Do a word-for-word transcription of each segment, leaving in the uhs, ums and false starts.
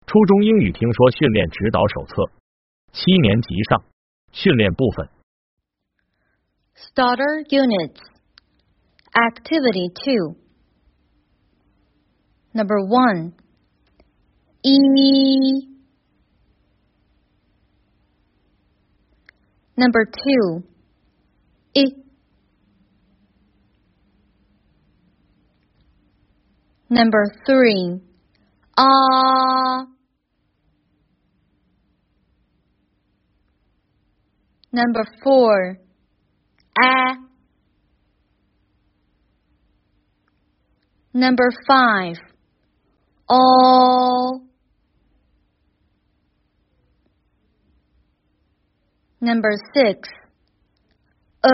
初中英语听说训练指导手册，七年级上，训练部分。 Starter Units Activity two Number one E Number two I Number three Ah Number four Ah Number five All Number six Uh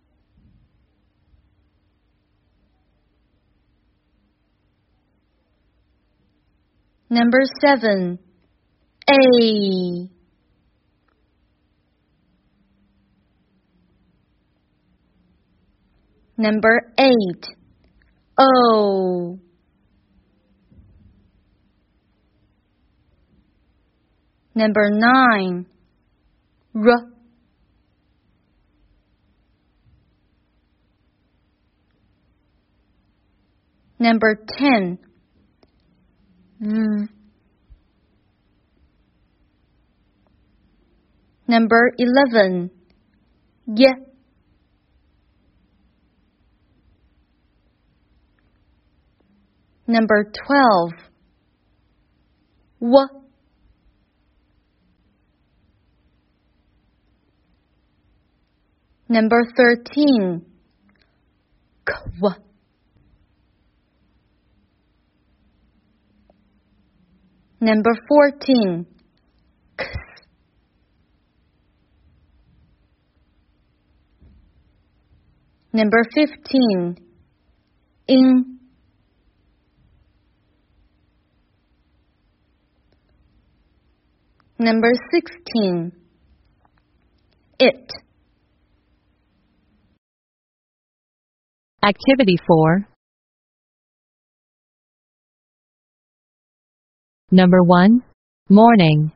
Number seven A Number eight O Number nine R Number ten V Number eleven Y Number twelve W Number thirteen Kw Number fourteen Ks Number fifteen In Number sixteen It Activity four Number one Morning.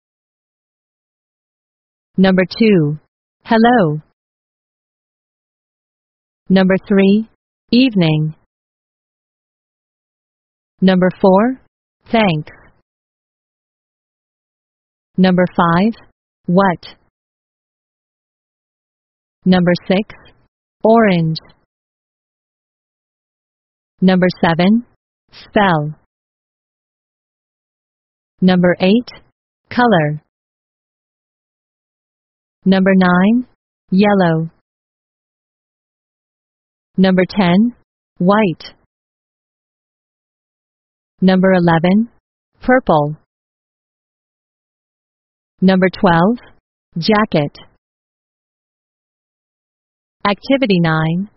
Number two Hello. Number three Evening. Number four Thanks. Number five What. Number six Orange. Number seven Spell. Number eight Color. Number nine Yellow. Number ten White. Number eleven Purple. Number twelve Jacket. Activity nine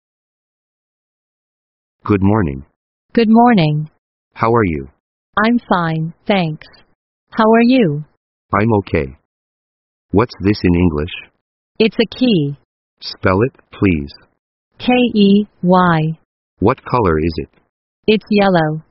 Good morning. Good morning. How are you? I'm fine, thanks. How are you? I'm okay. What's this in English? It's a key. Spell it, please. K E Y. What color is it? It's yellow.